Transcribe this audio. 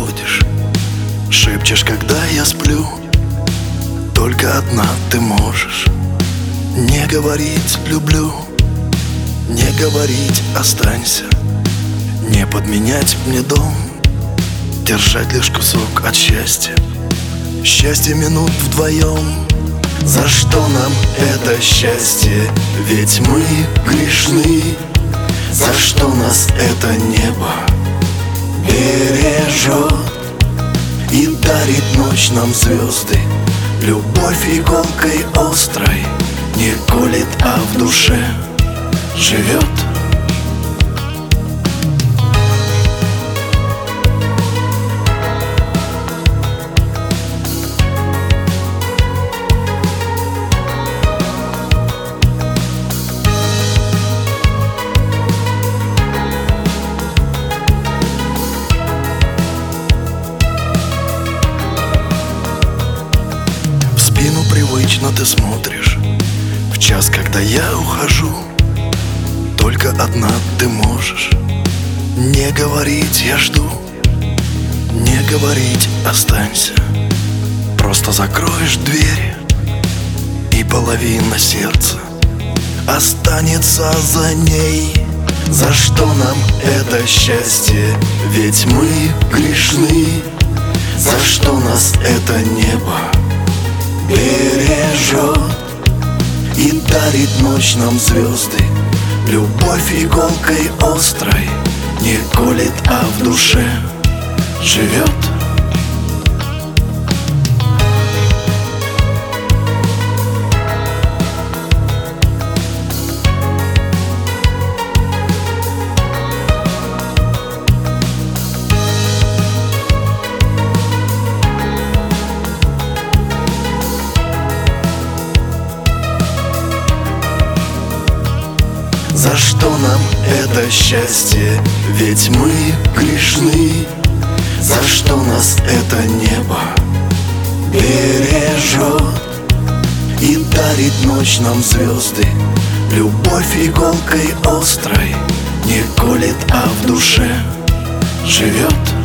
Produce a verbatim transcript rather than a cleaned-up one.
проводишь. Шепчешь, когда я сплю, только одна ты можешь. Не говорить люблю, не говорить останься, не подменять мне дом, держать лишь кусок от счастья. Счастье минут вдвоем. За что нам это счастье? Ведь мы грешны. За что нас это небо бережет и дарит ночь нам звезды? Любовь иголкой острой не колет, а в душе живет. Привычно ты смотришь в час, когда я ухожу. Только одна ты можешь. Не говорить я жду, не говорить останься. Просто закроешь дверь, и половина сердца останется за ней. За что нам это счастье? Ведь мы грешны. За что нас это небо бережет и дарит ночь нам звезды? Любовь иголкой острой не колет, а в душе живет. За что нам это счастье? Ведь мы грешны. За что нас это небо бережет и дарит ночь нам звезды? Любовь иголкой острой не колет, а в душе живет.